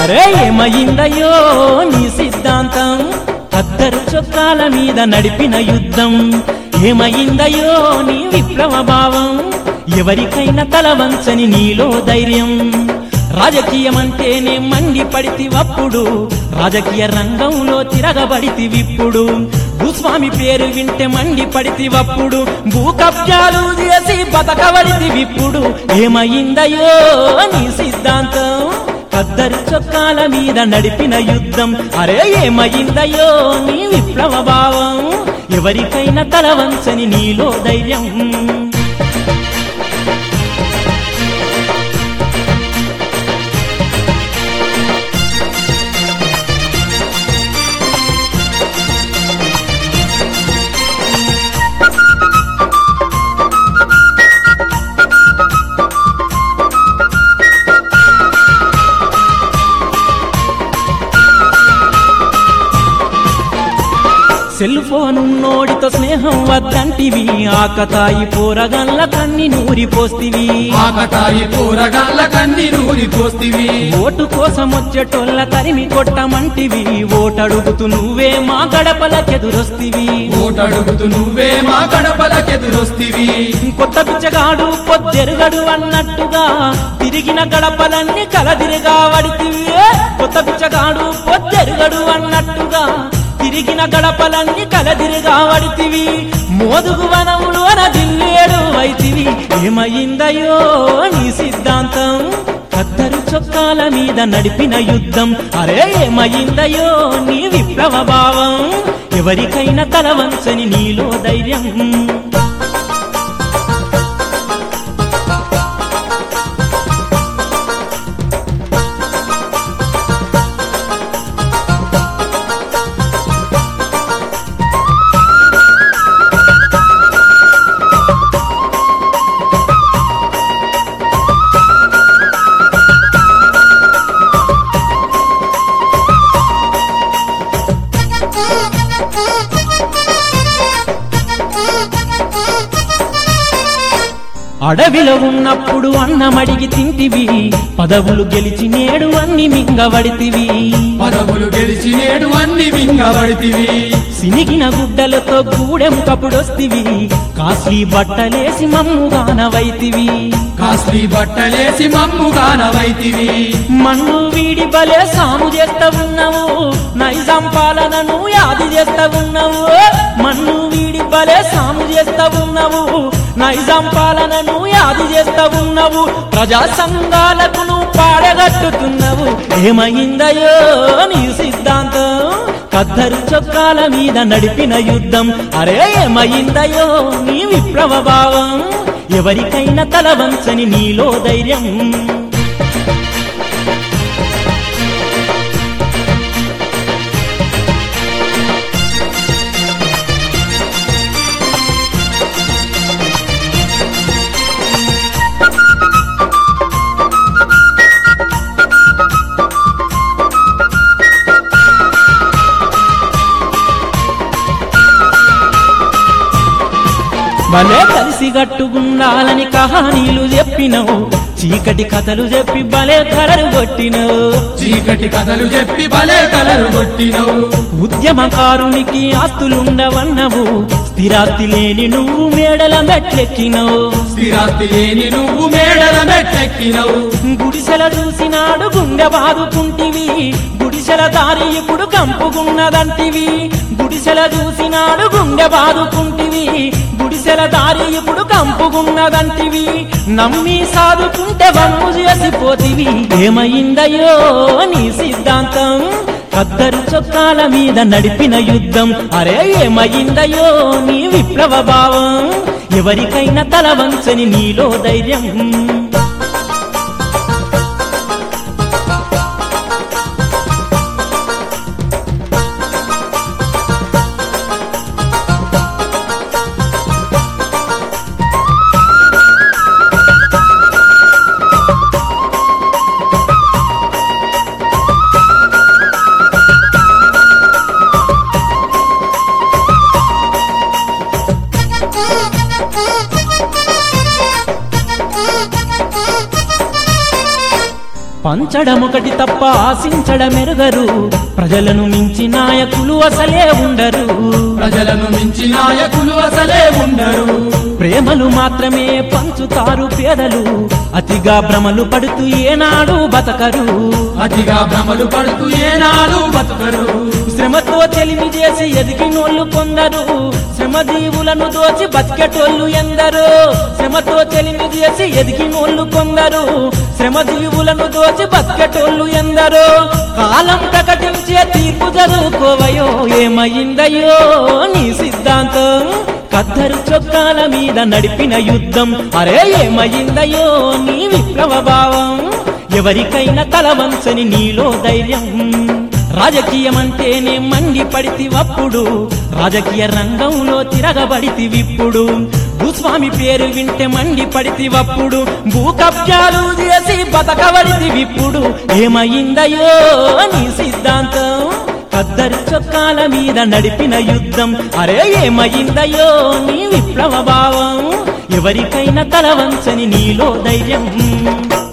అరే ఏమయిందయ్యో నీ సిద్ధాంతం ఖద్దరు చొక్కాల మీద నడిపిన యుద్ధం ఏమయిందయ్యో నీ విప్లవ భావం ఎవరికైనా తల వంచని నీలో ధైర్యం రాజకీయమంటేనే మండిపడితివప్పుడు రాజకీయ రంగంలో తిరగబడితివిప్పుడు భూస్వామి పేరు వింటే మండిపడితివప్పుడు భూ కబ్జాలు చేసి బతకబడితివిప్పుడు ఏమయిందయ్యో నీ సిద్ధాంతం ఖద్దరు చొక్కాల మీద నడిపిన యుద్ధం అరే ఏమయిందయ్యో నీ విప్లవ భావం ఎవరికైనా తల వంచని నీలో ధైర్యం సెల్ ఫోన్ ఉన్నోడితో స్నేహం వద్దంటివి ఆకతాయి పోరగల్ల కన్ని నూరిపోస్తివి ఆకతాయి పోరగాళ్ళ కన్ని నూరిపోస్తివి ఓటు కోసం వచ్చేటోళ్ళ తరిమి కొట్టమంటివి ఓటడుగుతూ నువ్వే మా గడపలకెదురొస్తివి ఓటడుగుతూ నువ్వే మా గడపలకెదురొస్తివి కొత్త పిచ్చగాడు పొద్దెరుగడు అన్నట్టుగా తిరిగిన గడపలన్నీ కలదిరిగా వడితివి కొత్త పిచ్చగాడు పొద్దెరుగడు అన్నట్టుగా తిరిగిన గడపలన్నీ కలదిరిగా వడితివి మోదుగు వనములోన దిల్లేడు వైతివి ఏమయిందయ్యో నీ సిద్ధాంతం ఖద్దరు చొక్కాల మీద నడిపిన యుద్ధం అరే ఏమయిందయ్యో నీ విప్లవ భావం ఎవరికైనా తల వంచని నీలో ధైర్యం అడవిలో ఉన్నప్పుడు అన్నమడిగి తింటివి పదవులు గెలిచి నేడు అన్ని మింగబడితివి పదవులు గెలిచి నేడు అన్ని మింగబడితివి సినిగిన గుడ్డలతో గూడెం కపుడొస్తివి కాస్లీ బట్టలేసి మమ్ముగానవైతివి కాస్లీ బట్టలేసి మమ్ముగానవైతివి మన్ను వీడి బలే సాము చేస్తా ఉన్నావు నైజాం పాలనను యాది చేస్తా ఉన్నావు మన్ను వీడి బలే సాము చేస్తా ఉన్నావు నైజాం పాలనను యాది చేస్తా ఉన్నావు ప్రజా సంఘాలకు నువ్వు పాడగట్టుతున్నావు ఏమయిందయ్యో నీ సిద్ధాంతం ఖద్దరు చొక్కాల మీద నడిపిన యుద్ధం అరే ఏమయిందయ్యో నీ విప్లవ భావం ఎవరికైనా తల వంచని నీలో ధైర్యం భలే కలిసి గట్టుగుండాలని కహానీలు చెప్పినవు చీకటి కథలు చెప్పి భలే కలరు కొట్టినవు చీకటి కథలు చెప్పి భలే కలరు కొట్టినవు ఉద్యమకారునికి ఆస్తులుండవన్నవు స్థిరాస్తి లేని నువ్వు మేడల మెట్లెక్కినవు స్థిరాస్తి లేని నువ్వు మేడల మెట్లెక్కినవు గుడిసెల చూసినాడు గుండె బాదుకుంటివి గుడిసెల దారి ఇప్పుడు కంపుకున్నదంటివి గుడిసెల చూసినాడు గుండె బాదుకుంటివి గుడిసెల దారి ఇప్పుడు కంపుకున్నదంటివి నమ్మి సాదుకుంటే వమ్ము చేసిపోతివి ఏమయిందయ్యో నీ సిద్ధాంతం ఖద్దరు చొక్కాల మీద నడిపిన యుద్ధం అరే ఏమయిందయ్యో నీ విప్లవ భావం ఎవరికైనా తల వంచని నీలో ధైర్యం పంచడమొకటి తప్ప ఆశించడమెరుగరు ప్రజలను మించి నాయకులు అసలే ఉండరు ప్రజలను మించి నాయకులు అసలే ఉండరు ప్రేమలు మాత్రమే పంచుతారు పేదలు అతిగా భ్రమలు పడుతూ ఏనాడు బతకరు అతిగా భ్రమలు పడుతూ ఏనాడు బతకరు శ్రమతో చెలిమి చేసి ఎదిగినోళ్ళు కొందరు శ్రమజీవులను దోచి బతికేటోళ్ళు ఎందరు శ్రమతో చెలిమి చేసి ఎదిగినోళ్ళు కొందరు శ్రమజీవులను దోచి బతికేటోళ్ళు ఎందరు కాలం ప్రకటించే తీర్పు చదువుకోవయో ఏమయిందయ్యో నీ సిద్ధాంతం కద్దరు చొక్కాల మీద నడిపిన యుద్ధం అరే ఏమయిందయ్యో నీ విప్లవ భావం ఎవరికైనా తలవంచని నీలో ధైర్యం రాజకీయమంటేనే మండి పడితివప్పుడు రాజకీయ రంగంలో తిరగబడితివిప్పుడు భూస్వామి పేరు వింటే మండి పడితివప్పుడు భూ కబ్జాలు చేసి బతకబడితివిప్పుడు ఏమయిందయ్యో నీ సిద్ధాంతం కద్దరు చొక్కాల మీద నడిపిన యుద్ధం అరే ఏమయిందయ్యో నీ విప్లవ భావం ఎవరికైనా తలవంచని నీలో ధైర్యం